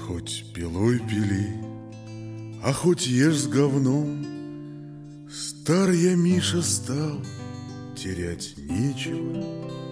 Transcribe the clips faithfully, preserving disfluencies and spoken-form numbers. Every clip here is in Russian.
Хоть пилой пили, а хоть ешь с говном, стар я, Миша, стал, терять нечего.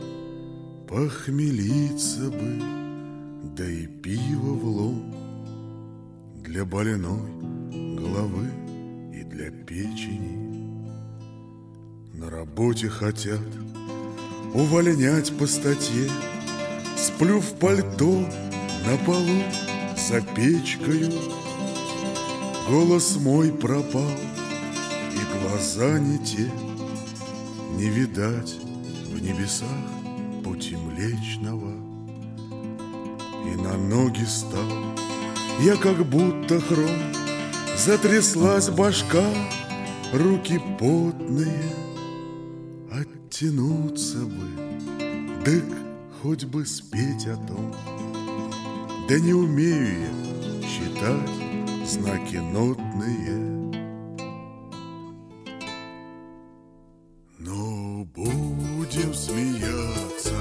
Похмелиться бы, да и пиво влом, для больной головы и для печени. На работе хотят увольнять по статье. Сплю в пальто на полу за печкою. Голос мой пропал, и глаза не те. Не видать в небесах пути Млечного. И на ноги стал я, как будто хром. Затряслась башка, руки потные. Оттянуться бы, дык, хоть бы спеть о том. Да не умею я считать знаки нотные. Но будем смеяться,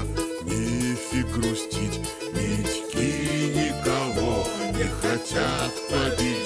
нефиг грустить. Медьки никого не хотят победить.